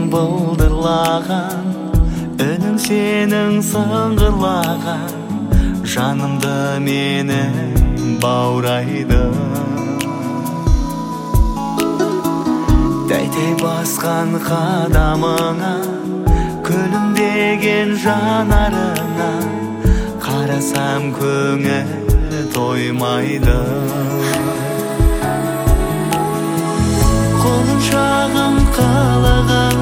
былдырлаған, үнің сенің сыңғырлаған, жанымды мені баурайды. Тәй-тәй басқан қадамыңа, күлімдеген жанарыңа, қарасам көңіл тоймайды. Қолың шағың қылығың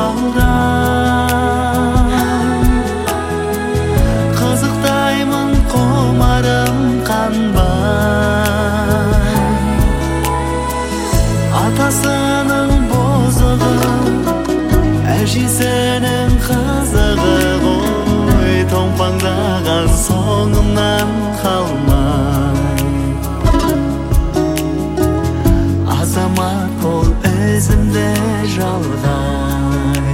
балдан, қызықтаймын құмарым қанбай. Атасының бозығы, әжесінің қызығы ғой, томпаңдаған соңымнан қалмай. Азамат бол өзімді жалғай.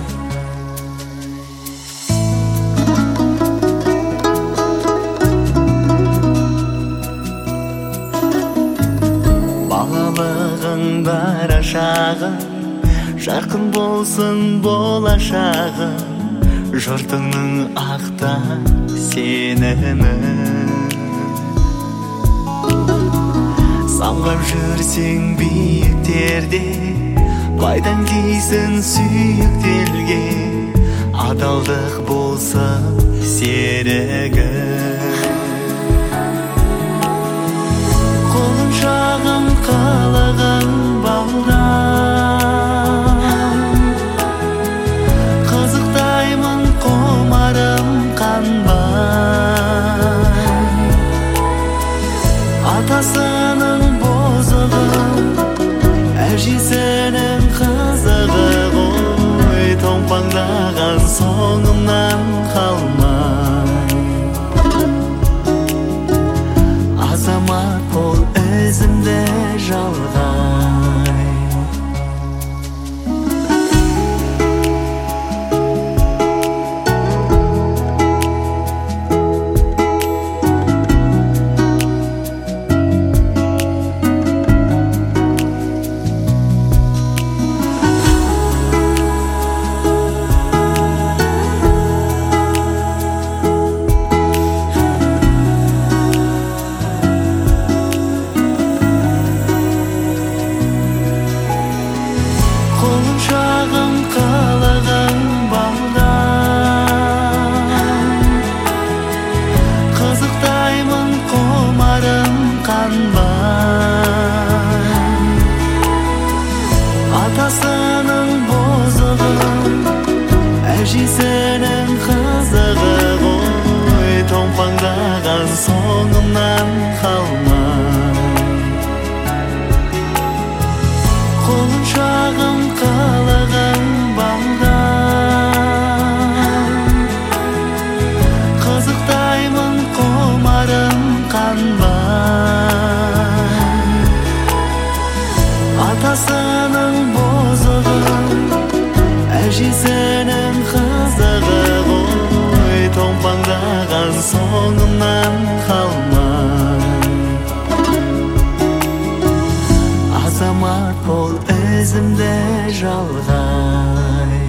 Балалығың бар ашағы, жарқын болсын болашағы, жұртыңның ақта сенімі. Самғап жүрсең биіктерде, пайдаң тисін сүйіктелге, адалдық болсын серігі. Қолың шағың қылығың балдан, қызықтаймын құмарым қанбай. Атасының бозығы, әжесінің қызығы ғой, томпаңдаған соңымнан қалмай. Азамат бол өзімді жалғай. Қолың шағың қылығың балдан, қызықтаймын құмарым қанбай. Атасының бозығы, әжесінің қызығы ғой, томпаңдаған соңымнан қалмай. Қолың шағың қылығың балдан, қызықтаймын құмарым қанбай. Атасының бозығы, әжесінің қызығы ғой, томпаңдаған соңымнан қалмай. Азамат бол өзімді жалғай.